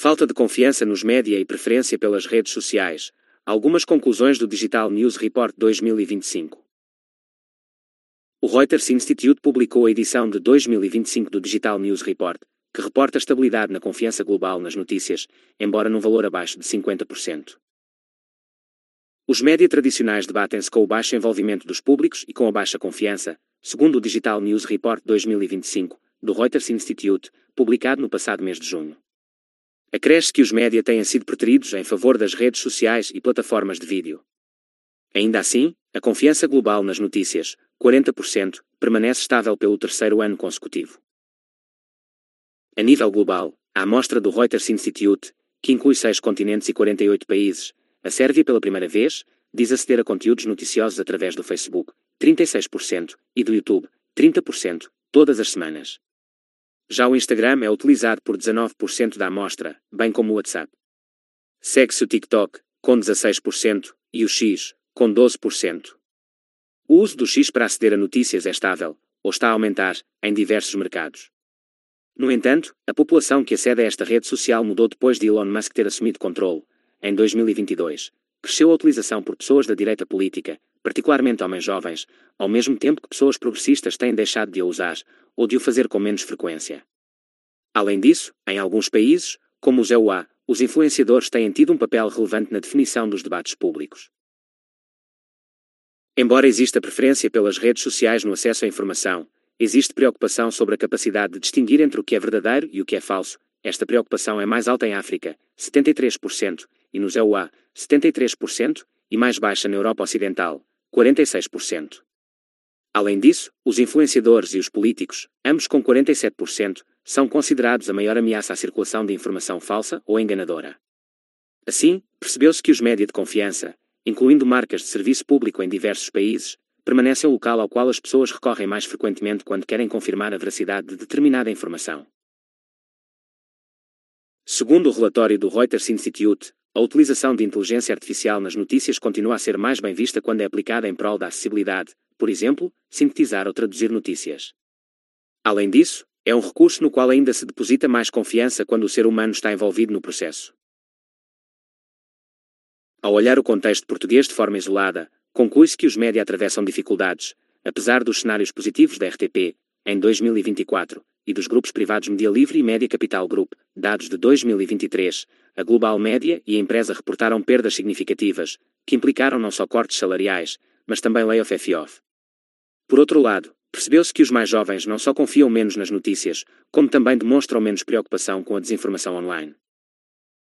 Falta de confiança nos média e preferência pelas redes sociais. Algumas conclusões do Digital News Report 2025. O Reuters Institute publicou a edição de 2025 do Digital News Report, que reporta a estabilidade na confiança global nas notícias, embora num valor abaixo de 50%. Os média tradicionais debatem-se com o baixo envolvimento dos públicos e com a baixa confiança, segundo o Digital News Report 2025, do Reuters Institute, publicado no passado mês de junho. Acresce que os média têm sido preteridos em favor das redes sociais e plataformas de vídeo. Ainda assim, a confiança global nas notícias, 40%, permanece estável pelo terceiro ano consecutivo. A nível global, a amostra do Reuters Institute, que inclui 6 continentes e 48 países, a Sérvia pela primeira vez, diz aceder a conteúdos noticiosos através do Facebook, 36%, e do YouTube, 30%, todas as semanas. Já o Instagram é utilizado por 19% da amostra, bem como o WhatsApp. Segue-se o TikTok, com 16%, e o X, com 12%. O uso do X para aceder a notícias é estável, ou está a aumentar, em diversos mercados. No entanto, a população que acede a esta rede social mudou depois de Elon Musk ter assumido controle. Em 2022, cresceu a utilização por pessoas da direita política, particularmente homens jovens, ao mesmo tempo que pessoas progressistas têm deixado de a usar, ou de o fazer com menos frequência. Além disso, em alguns países, como os EUA, os influenciadores têm tido um papel relevante na definição dos debates públicos. Embora exista preferência pelas redes sociais no acesso à informação, existe preocupação sobre a capacidade de distinguir entre o que é verdadeiro e o que é falso. Esta preocupação é mais alta em África, 73%, e nos EUA, 73%, e mais baixa na Europa Ocidental, 46%. Além disso, os influenciadores e os políticos, ambos com 47%, são considerados a maior ameaça à circulação de informação falsa ou enganadora. Assim, percebeu-se que os média de confiança, incluindo marcas de serviço público em diversos países, permanecem o local ao qual as pessoas recorrem mais frequentemente quando querem confirmar a veracidade de determinada informação. Segundo o relatório do Reuters Institute, a utilização de inteligência artificial nas notícias continua a ser mais bem vista quando é aplicada em prol da acessibilidade, por exemplo, sintetizar ou traduzir notícias. Além disso, é um recurso no qual ainda se deposita mais confiança quando o ser humano está envolvido no processo. Ao olhar o contexto português de forma isolada, conclui-se que os média atravessam dificuldades, apesar dos cenários positivos da RTP, em 2024, e dos grupos privados Media Livre e Média Capital Group, dados de 2023, a Global Média e a empresa reportaram perdas significativas, que implicaram não só cortes salariais, mas também layoff. Por outro lado, percebeu-se que os mais jovens não só confiam menos nas notícias, como também demonstram menos preocupação com a desinformação online.